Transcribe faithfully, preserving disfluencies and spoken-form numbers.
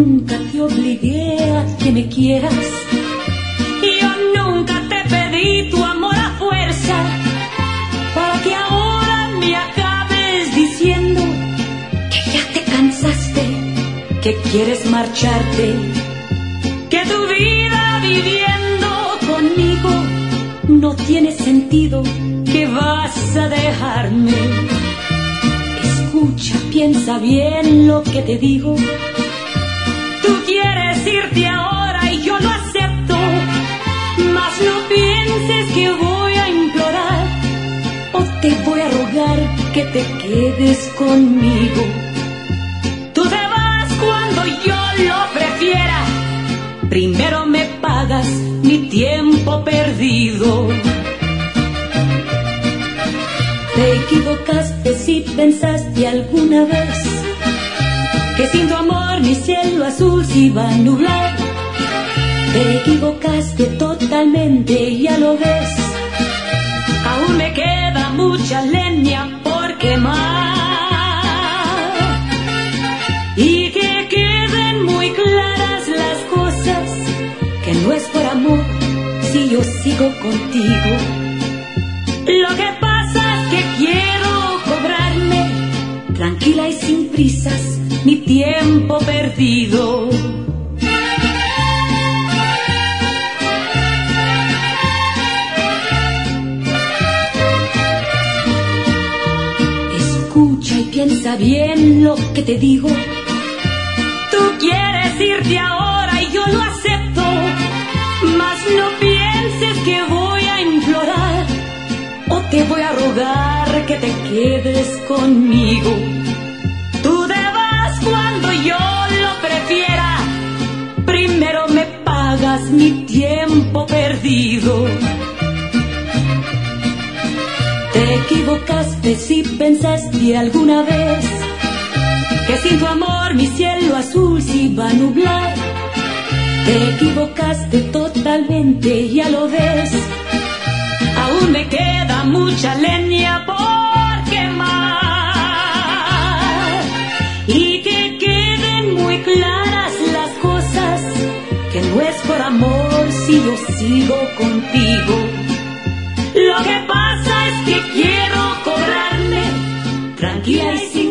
nunca te obligué a que me quieras. Yo nunca te pedí tu amor a fuerza, para que ahora me acabes diciendo que ya te cansaste, que quieres marcharte, que tu vida viviendo conmigo no tiene sentido, que vas a dejarme. Escucha, piensa bien lo que te digo. Tú quieres irte ahora y yo lo acepto, mas no pienses que voy a implorar o te voy a rogar que te quedes conmigo. Tú te vas cuando yo lo prefiera, primero me pagas mi tiempo perdido. Te equivocaste si pensaste alguna vez que sin tu amor mi cielo azul se iba a nublar. Te equivocaste totalmente, ya lo ves. Aún me queda mucha leña por quemar. Y que queden muy claras las cosas, que no es por amor si yo sigo contigo. Lo que pasa es que quiero cobrarme, tranquila y sin prisas, mi tiempo perdido. Escucha y piensa bien lo que te digo. Tú quieres irte ahora y yo lo acepto, mas no pienses que voy a implorar o te voy a rogar que te quedes conmigo. Tú te vas cuando yo lo prefiera, primero me pagas mi tiempo perdido. Te equivocaste si pensaste alguna vez que sin tu amor mi cielo azul se iba a nublar. Te equivocaste totalmente, ya lo ves. Aún me queda mucha leña por quemar. Y que queden muy claras las cosas, que no es por amor si yo sigo contigo. Lo que pasa es que quiero cobrarme, tranquila y sin